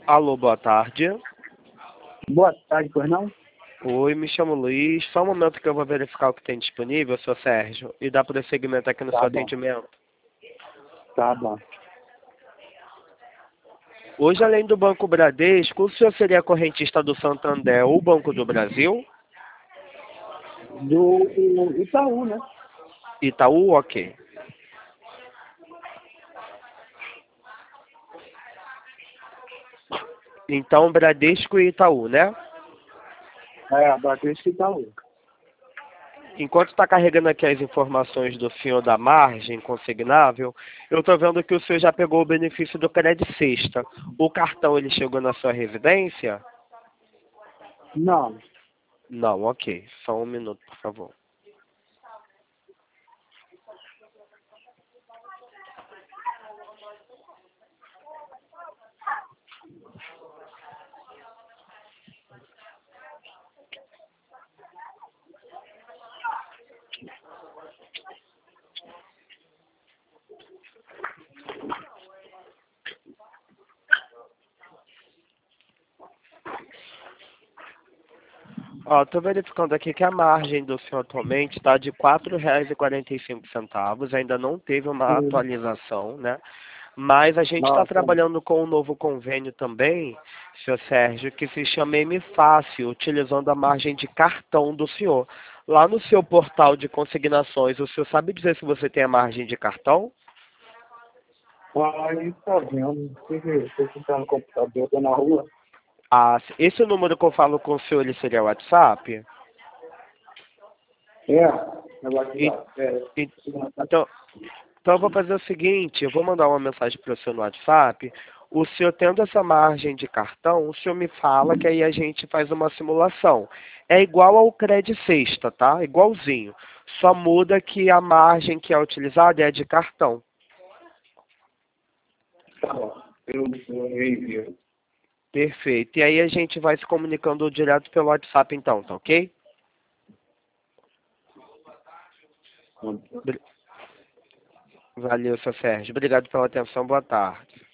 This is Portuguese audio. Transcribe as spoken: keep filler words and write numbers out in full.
Alô, boa tarde. Boa tarde, pois não? Oi, me chamo Luiz. Só um momento que eu vou verificar o que tem disponível, seu Sérgio, e dar prosseguimento aqui no Tá seu bom, atendimento. tá bom. Hoje, além do Banco Bradesco, o senhor seria correntista do Santander ou Banco do Brasil? Do Itaú, né? Itaú, ok. Então, Bradesco e Itaú, né? É, Bradesco e Itaú. Enquanto está carregando aqui as informações do senhor da margem consignável, eu estou vendo que o senhor já pegou o benefício do Crédito Sexta. O cartão, ele chegou na sua residência? Não, Não, ok. Só um minuto, por favor. Ó, estou verificando aqui que a margem do senhor atualmente está de quatro reais e quarenta e cinco centavos. Ainda não teve uma sim. atualização, né? Mas a gente está Nossa, trabalhando com um novo convênio também, senhor Sérgio, que se chama M Fácil, utilizando a margem de cartão do senhor. Lá no seu portal de consignações, o senhor sabe dizer se você tem a margem de cartão? aí tá vendo. Você ficar no computador, tô na rua. Ah, esse número que eu falo com o senhor, ele seria o WhatsApp? É, negócio de E- lá. É, e- então, então eu vou fazer o seguinte, eu vou mandar uma mensagem para o senhor no WhatsApp. O senhor tendo essa margem de cartão, o senhor me fala que aí a gente faz uma simulação. É igual ao Crédito Sexta, tá? Igualzinho. Só muda que a margem que é utilizada é a de cartão. tá bom. Eu, eu envio. Perfeito. E aí a gente vai se comunicando direto pelo WhatsApp então, tá ok? Bri- Valeu, seu Sérgio. Obrigado pela atenção. Boa tarde.